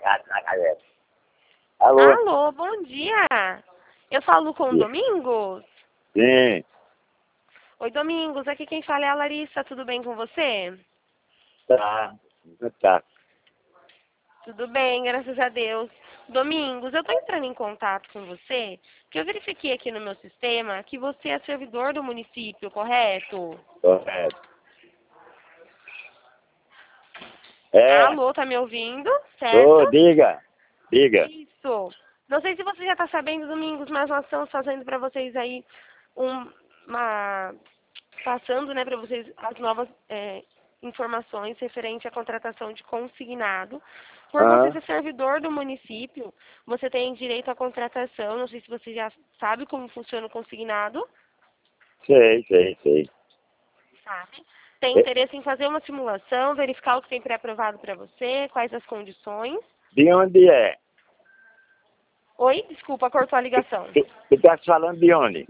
gato na cabeça. Alô? Alô, bom dia. Eu falo com o Dia. Domingos? Sim, Oi, Domingos. Aqui quem fala é a Larissa. Tudo bem com você? tá. Tá. Tudo bem, graças a Deus. Domingos, eu estou entrando em contato com você, porque eu verifiquei aqui no meu sistema que você é servidor do município, correto? Correto. É, Alô, tá me ouvindo? Certo? ô, diga. Diga. Isso. Não sei se você já está sabendo, Domingos, mas nós estamos fazendo para vocês aí uma passando, né, para vocês as novas informações referente à contratação de consignado. Por você Aham. ser servidor do município, você tem direito à contratação. Não sei se você já sabe como funciona o consignado. Sei. Sabe? Tem É, interesse em fazer uma simulação, verificar o que tem pré-aprovado para você, quais as condições. de onde é? Oi, desculpa, cortou a ligação. Tu tá falando de onde?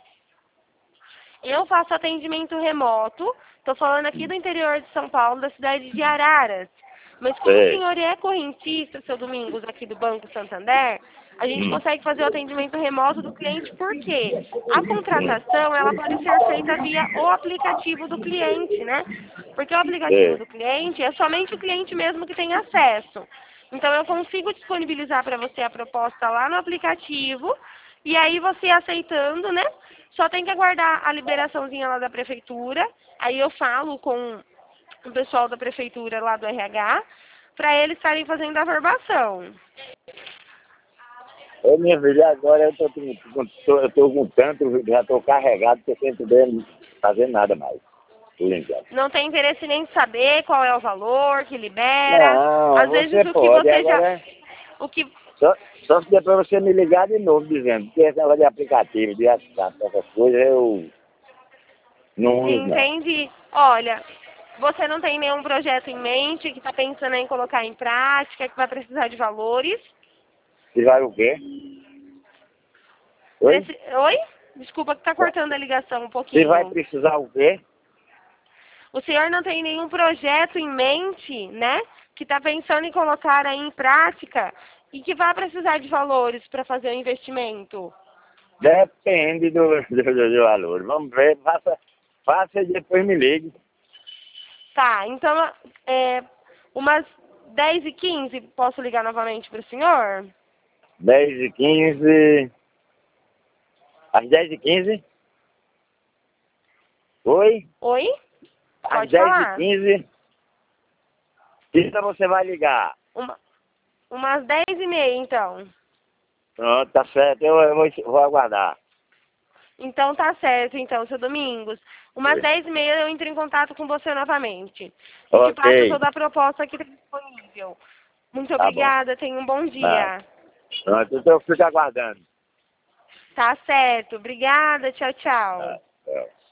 Eu faço atendimento remoto. Estou falando aqui do interior de São Paulo, da cidade de Araras. Mas como o Sei. senhor é correntista, seu Domingos, aqui do Banco Santander, a gente consegue fazer o atendimento remoto do cliente, porque a contratação ela pode ser feita via o aplicativo do cliente, né? Porque o aplicativo Sei. do cliente é somente o cliente mesmo que tem acesso. Então eu consigo disponibilizar para você a proposta lá no aplicativo, e aí você aceitando, né? Só tem que aguardar a liberaçãozinha lá da prefeitura. Aí eu falo com o pessoal da prefeitura lá do RH, para eles estarem fazendo a averbação. Ô, minha filha, agora eu tô com tanto, já tô carregado, que eu sem poder fazer nada mais. Por enquanto. Não tem interesse nem em saber qual é o valor que libera. Não, Às vezes você o que pode, você já... agora O que... só se depois você me ligar de novo dizendo que esse negócio de aplicativo, de WhatsApp, essas coisas, eu não uso não. Entende? Olha, você não tem nenhum projeto em mente que está pensando em colocar em prática, que vai precisar de valores? Você vai o quê? Oi? Oi? Desculpa que está cortando a ligação um Você vai pouquinho. precisar o quê? O senhor não tem nenhum projeto em mente, né? Que está pensando em colocar aí em prática e que vai precisar de valores para fazer o investimento? Depende do valor. Vamos ver, faça e depois me ligue. Tá, então, umas 10h15, posso ligar novamente para o senhor? 10h15. Às 10h15? Oi? Oi? Às Pode falar. 10h15. Então você vai ligar. Umas 10h30, então. Pronto, tá certo. Eu vou aguardar. Então tá certo, então, seu Domingos. Umas 10h30 eu entro em contato com você novamente. E te Ok, passo toda a proposta que tem disponível. Muito tá bom. obrigada, tenha um bom Tá. dia. Pronto, então eu fico aguardando. Tá certo, obrigada, tchau, tchau. Tá. Tchau.